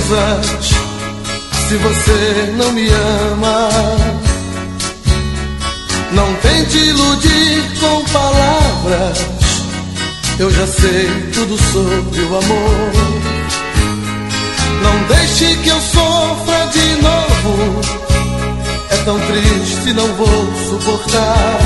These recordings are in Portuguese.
surpresas se você não me ama. Não tente iludir com palavras, eu já sei tudo sobre o amor. Não deixe que eu sofra de novo, é tão triste, não vou suportar.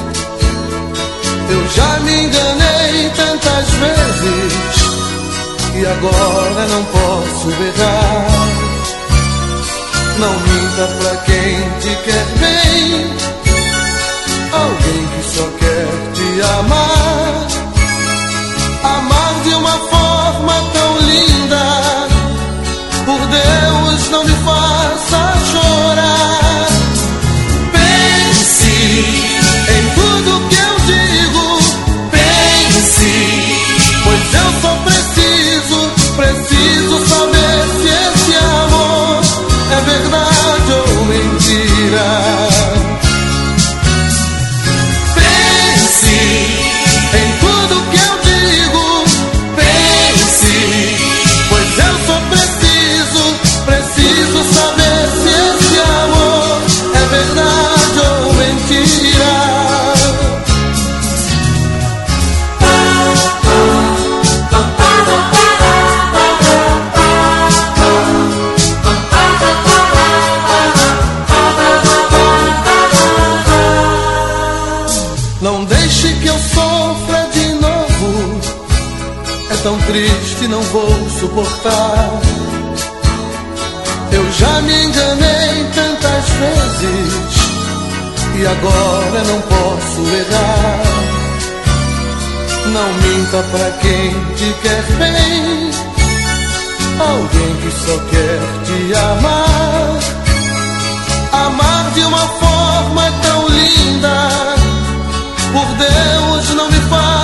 Eu já me enganei tantas vezes e agora não posso errar. Não minta pra quem te quer bem, alguém que só quer te amar. Amar de uma forma tão linda, por Deus não me faça chorar. Pense em tudo que eu digo, pense, pois eu só preciso saber se esse amor é verdade ou mentira. Pense em tudo que eu digo, pense, pois eu só preciso saber se esse amor é verdade ou mentira. Não deixe que eu sofra de novo, é tão triste, não vou suportar. Eu já me enganei tantas vezes e agora não posso errar. Não minta pra quem te quer bem, alguém que só quer te amar. Amar de uma forma tão linda, por Deus não me faça